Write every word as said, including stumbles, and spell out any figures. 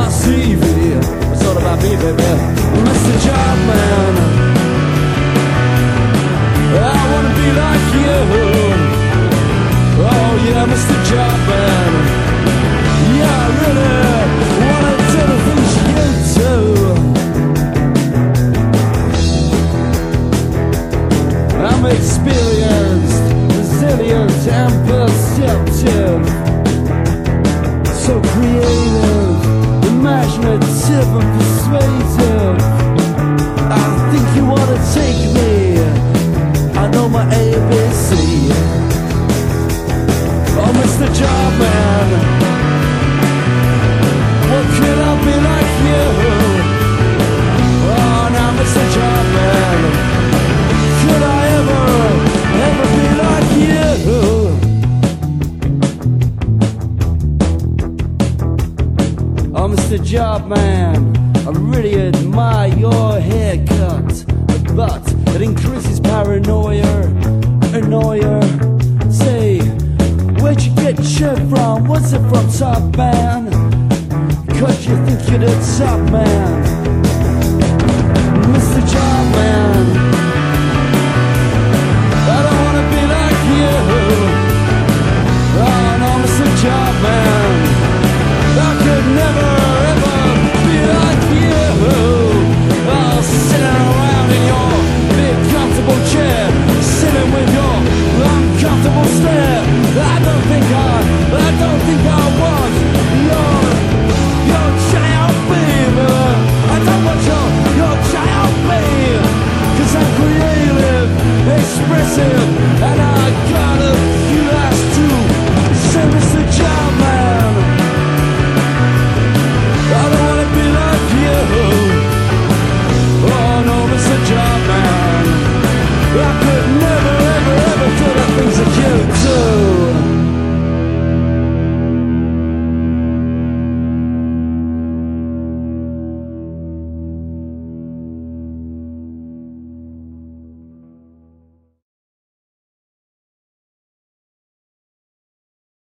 my C V. It's all about me, baby. Mister Jobman, I wanna be like you. Oh yeah, Mister Jobman, yeah, I really wanna do the things you do. I'm experienced, resilient and perceptive, so creative, imaginative and persuasive. I think you wanna take me, I know my A B C. Oh, Mister Jobman, well, could I be like you? Oh, now Mister Jobman, could I ever, ever be like you? Oh, Mister Jobman, I really admire your haircut, but it increases paranoia, annoyer. Say, where'd you get your shirt from? What's it from, Top Man? Cause you think you're the top man, Mister Jobman.